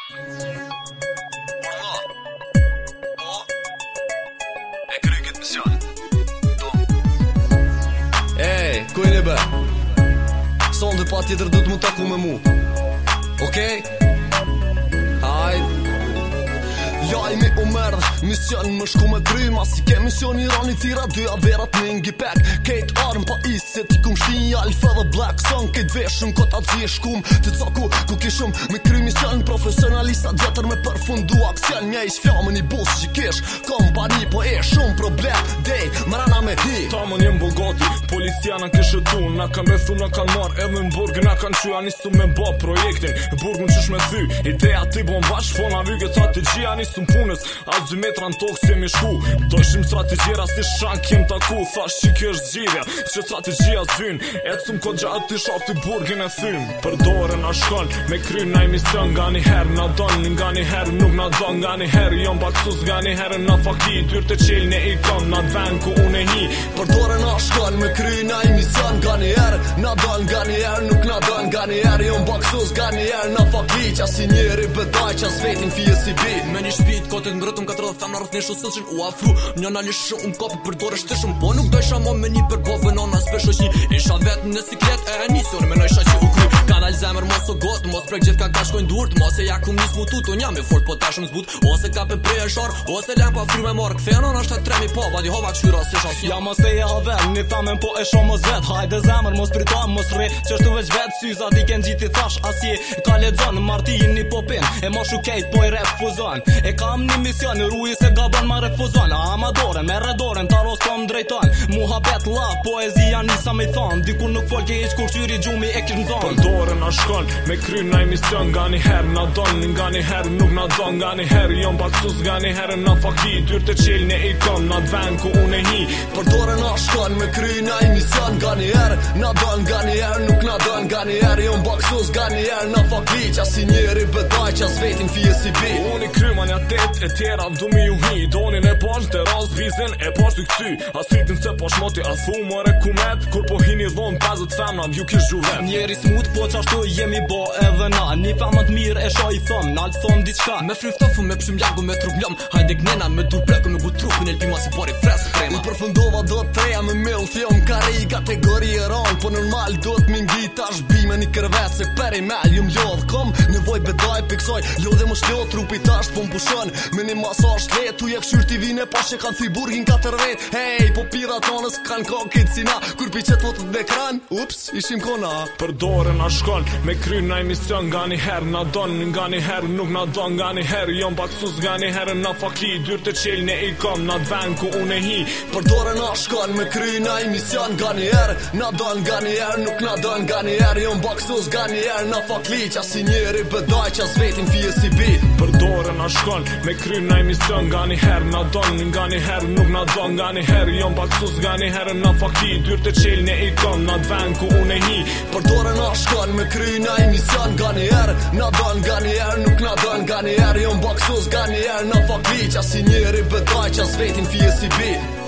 Kujnë e be Sonde pa tjetër du t'mu taku me mu Okej? Hajt Lajmi u merdh, mision më shku me kry Mas i ke mision i rani thira dyja verat me ngi pek Kejt arm pa isë, ti kum shtin alfa dhe black song Kejt veshëm, kota zi e shkum Të caku, ku kishëm me kry mision Profesionalista djetër me përfundu aksion Nja ish flamën i bus që kish Kompani po e shumë problem Dej, mrana me hi Ta më njem bogati, policia na kishë tu Na kan bethu, na kan mar edhe në burg Na kan qy, anistu me ba projektin Burgun qysh me thy, ideja ti bon bash Fona vyke strategjia, anistu punës As 2 metra në tokë si jemi shku Dojshim strategjera si shank jem taku Thash që kjo është gjirja Që strategjia zvyn Ecum ko gjatë të shak të burgin e thym Për dore na shkon Me kry na emision Nga një herë na don Nga një herë nuk na don Nga një herë jom baksus Nga një herë na faki Tyr të qelne i kom Na t'ven ku unë e hi Për dore na shkon Me kry na emision Nga një herë na don Nga një herë nuk na don Nga një herë jom baksus Nga një herë na faki Qa si njeri bedaj Qas vetin fije si bi Me një shpit kotet mbrëtëm 4 femna rrëth një shusëllshin u afru Një në lishë unë kopi për dore shtëshëm Po nuk dojsha mo me një për bovë Në në spesh është një Isha vetë në siklet e njësur Me nëjsha që u kry Ka dal zemër mos o gotë Mos prek gjithë ka shkojnë durt Mos e ja kum nis mutut Unë jam e fort po tashëm zbut Ose ka pe prej e shar Ose lem pa fry me marë Këthenon është të tremi po Vadi hova këshyra si shas Ja mos te ja vet Një thamen po e shumë mos vet Hajde zemër mos pritam mos rri Qështu veç vet Syzat i ken gjiti thash Asje ka ledzon Martin një popin E mo shukejt po i refuzon E kam një mision Rui se gaban ma refuzon Amadore me redoren Ta rostom drejton Muhabet love Poezia nisa me thon Dikur nuk folke iq kur qyri gjumi e kish nzon Për dore na shkon Me kry na emision Nga një herë na don Nga një herë nuk na don Nga një herë jom baksus Nga një herë na faki Tyr të qelne i kom Na t'ven ku unë e hi Për dore na shkon Me kry na emision Nga një herë na don Nga një herë nuk na don Nga një herë jom baksus Nga një herë na faki Qa si njeri bedaj Qas vetin fije si bi Unë i kryman ja tet e tjera du mi ju hi Donin e pash të raz vizin e pash të këty As fritin se pash moti a thu mëre kumet Kur po hini dhon 50 femna ju kish gjuvet Njeri smut po qashtu jemi bo edhe na Një femnat mirë e sha i thom Nalt thom diçka Me friftofu me pshim ljagu me trup ljom Hajde gnena me dur pleku me gu trupin Elpi ma si pari fres krema I përfundova do të treja me mill Fjom kari kategori e ran Po normal do të mingi tash bime një kërvet Se peri me jum lodh kom Nevoj bedaj piksoj Lodhe më shlodh trupi tash po mpushon Me një masash të letu je këshyr t'i vine Pa që kanë thi burgin 4 vet Hej, po piratonës kanë kokit si na Kur pi qet fotot në ekran Ups, ishim kona Për dore na shkon Me kry na emision Nga një herë na don Nga një herë nuk na don Nga një herë jom baksus Nga një herë na faki Dyr të qelne i kom Na t'ven ku unë e hi Për dore na shkon Me kry na emision Nga një herë na don Nga një herë nuk na don Nga një herë jom baksus Nga një herë na fakli Qa si njeri bedaj Qas vetin fije si bi Për dore na shkon Me kry na emision Nga një herë na don Nga një herë nuk na don Nga një herë jom baksus Nga një herë na faki Dyr të qelne i kom Na t'ven ku unë e hi Për dore na shkon Me kry na emision Nga një herë na don Nga një herë nuk na don Nga një herë jom baksus Nga një herë na fakli Qa si njeri bedaj Qas vetin fije si bi